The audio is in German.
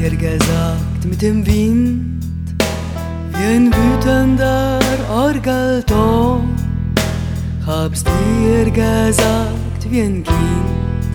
dir gesagt mit dem Wind, wie ein wütender Orgelton. Hab's dir gesagt wie ein Kind.